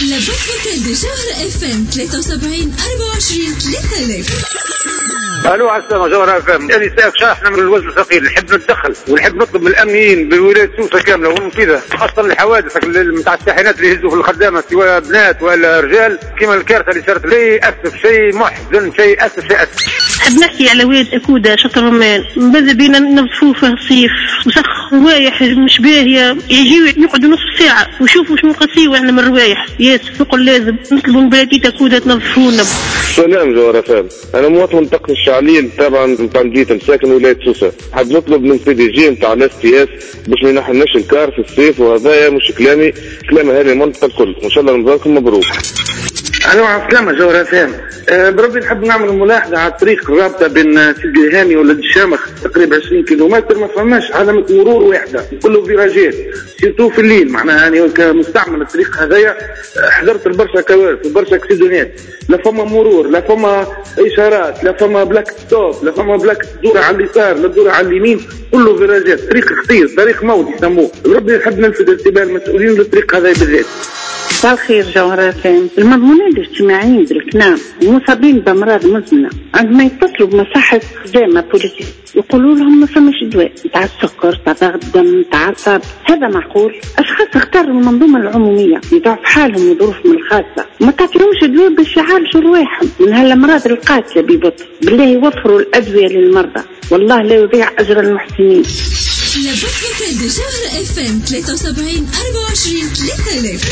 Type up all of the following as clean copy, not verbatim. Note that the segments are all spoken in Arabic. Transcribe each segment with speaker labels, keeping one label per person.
Speaker 1: لبطل بجوهر اف ام 73 24 3000.
Speaker 2: الو عسلامة جوهر اف ام. يعني ساك احنا من الوزن الثقيل نحب نتدخل ونحب نطلب من الامنيين بولايه سوسه كامله والمنفذه، خاصه الحوادث نتاع الشاحنات اللي يهزوا في الخدامه سواء بنات ولا رجال، كما الكارثه اللي صارت. شيء اسف، شيء محزن، شيء اسف، شيء اسف.
Speaker 3: نحب نحكي على واد أكودة شطر رمان، ماذا بينا نظفوه في الصيف وسخ روايح مش باهية، يجيو يقعدوا نصف ساعة وشوفوا شنو قسيوا احنا من الروايح. ياسر نقول لازم نطلبوا من بلدية أكودة تنظفونا.
Speaker 4: سلام جوهر فهم، أنا مواطن منطقة الشعليل طبعا نتاع البيت ساكن ولاية سوسة. حاب نطلب من سي دي جي نتاع الاس تي اس باش ما ينحناش الكار في الصيف، وهذايا مش كلامي، كلام هذه المنطقة الكل. وإن شاء الله رمضانكم مبروك.
Speaker 5: ألو عسلامة جوهر فهم. بربي نحب نعمل ملاحظة على الطريق الرابطة بين سيدي هاني ولد الشامخ تقريبا 20 كيلومتر ما فماش علامة مرور واحدة، كله فيراجات سيرتو في الليل. معناها يعني كمستعمل الطريق هذايا حضرت برشا كوارث وبرشا اكسيدونات، لا فما مرور، لا فما إشارات، لا فما بلاك ستوب، لا فما بلاك تدور على اليسار لا تدور على اليمين، كله فيراجات. طريق خطير، طريق موت يسموه. بربي نحب نلفت انتباه المسؤولين للطريق هذايا بالذات.
Speaker 6: مساء الخير جوهرتين. المضمونين الاجتماعيين بالكنام المصابين بأمراض مزمنة عندما يتصلوا بمصحة خدامة بوليسية يقولوا لهم ما فماش دواء تاع السكر تاع ضغط الدم تاع العصب، هذا معقول؟ أشخاص اختاروا المنظومة العمومية يضعف حالهم وظروفهم الخاصة وما تعطيهمش دواء باش يعالجوا رواحهم من هالأمراض القاتلة ببطء. بالله يوفروا الأدوية للمرضى، والله لا يضيع أجر المحسنين.
Speaker 1: لبطل بجوهر اف ام 73 24 3000.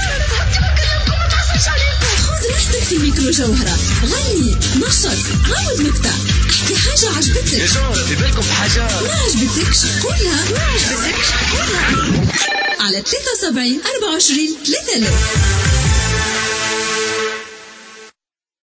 Speaker 1: خذ راحتك في ميكرو جوهرة، غني، نشط، عاود مقطع، احكي حاجة عجبتك
Speaker 7: يا جوهرة، في بالكم حاجة
Speaker 1: ما عجبتكش قولها، على 73 24 3000.